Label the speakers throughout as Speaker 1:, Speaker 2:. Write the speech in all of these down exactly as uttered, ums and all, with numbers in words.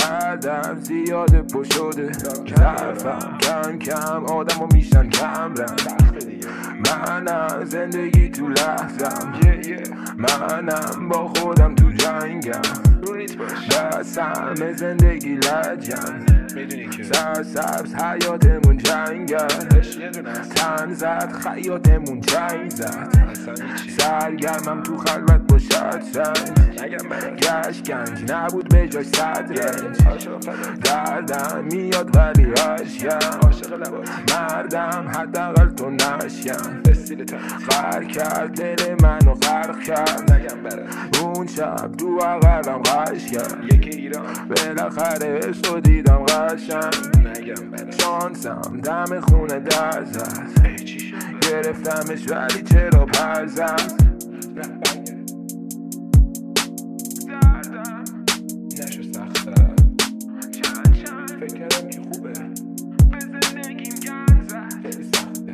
Speaker 1: دردم زیاده پو شده ظرفم کم کم آدم و میشن کم رنگ منم زندگی تو لحظم منم با خودم تو جنگم دستم زندگی لجم سرسبز حیاتمون جنگل تن زد خیاتمون جنگ زد سرگرمم تو خلوت با شطرنج گشت گنج نبود به جای صدرنج دردم میاد ولی عشقم مردم حداقل تو نشیم غرق کرد دل منو غرق کرد اون شب تو عقلم غش کرد بالاخره عشق رو دیدم قشنگ شانسم دم خونه در زد گرفتمش ولی چرا پر زد دردم نشو سخت‌تر فکر کردم که خوبه به زندگیم گند زد خیلی سخته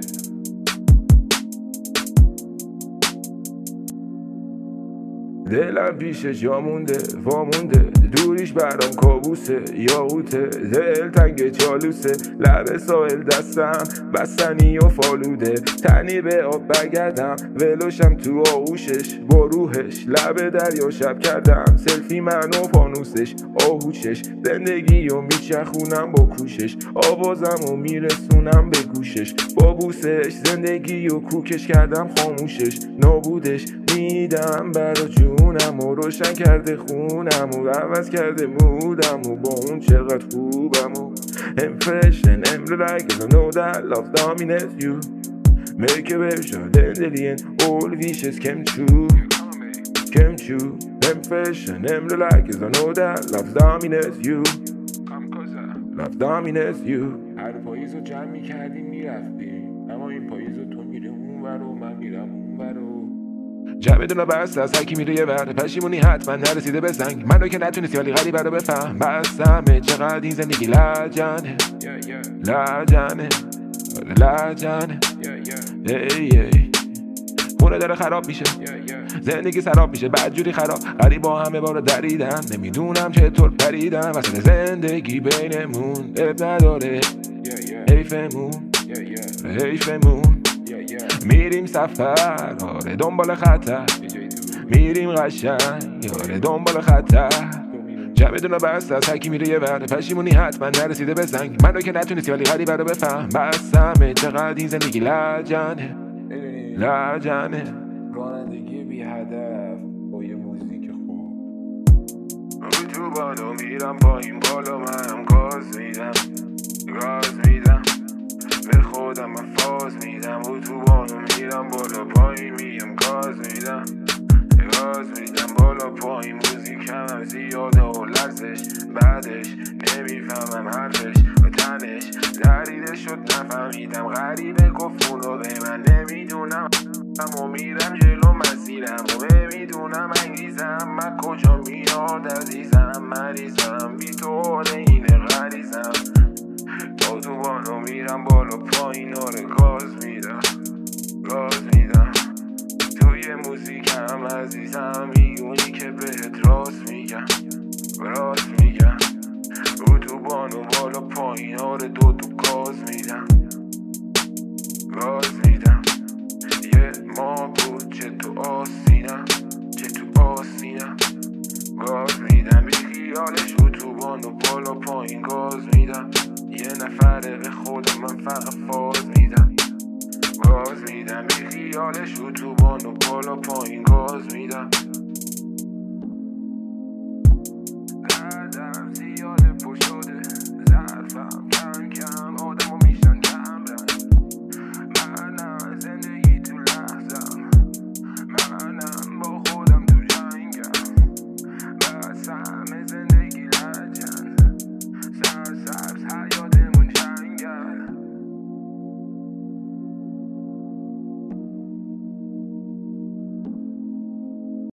Speaker 1: دلم پیشش جا مونده وامونده دوریش برام کابوسه یاقوته دل تنگ چالوسه لب ساحل دستم بستنی و فالوده تنی به آب بگردم ولوشم تو آغوشش با روحش لب دریا شب کردم سلفی من و فانوسش آهوشش زندگی و میچخونم با کوشش آوازم و میرسونم به گوشش با بوسش زندگی و کوکش کردم خاموشش نابودش میدم برا جونم و روشن کرده خونم و عوض کرده مودم و با اون چقدر خوبم و I'm fresh and I'm like I know that love dominates you Make a version then and all wishes came true Came true I'm fresh and I'm like I know that love dominates you Love dominates you هر پاییز رو جمع میکردیم میرفتیم اما این پاییز رو تو میره اون ور و من میرم اون ور و جمع دونا بست از هرکی میره یه ور پشیمونی حتما نرسیده به زنگ من رو که نتونستی ولی غریبه رو بفهم بستمه چقدر این زندگی لجنه لجنه لجنه خونه داره خراب میشه زندگی سراب میشه بدجوری خراب غریبا همه بارو دریدن نمیدونم چطور پریدن وسط زندگی بینمون اب نداره حیفمون حیفمون میریم سفر آره دنبال خطر میریم قشنگ آره دنبال خطر جمع دونا بست از هرکی میره یه ور پشیمونی حتما نرسیده به زنگ من رو که نتونستی ولی غریبه رو بفهم بستمه چقدر این زندگی لجنه لجنه رانندگی بی هدف با یه موزیک خوب رو تو بالا میرم پایین بالا منم گاز میدم گاز میدم به خودم من فاز میدم رو تو بالا میرم بالا پایین میگم گاز میدم گاز میدم بالا پایین موزیکم هم زیاده و لرزش بعدش نمیفهمم حرفش و تنش دریده شد نفهمیدم غریبه گفت اونو به من نمیدونم اما میرم جلو مسیرم و نمیدونم انگیزم من کجا میاد عزیزم مریضم بی تو اینه غریزم تا تو بالا میرم بالا پایین آره گاز میدم گاز میدم توی موزیکم عزیزم میگونی که بهت راست میگم راست میگم رو تو بانو بالا پایین آره دو تو گاز میدم گاز میدم یه ما بود چه تو آسینم چه تو آسینم گاز میدم بی خیالش رو تو بانو بالا پایین گاز میدم یه نفره به خودم من فقط فاز میدم گاز میدم بی خیالش رو تو بانو بالا پایین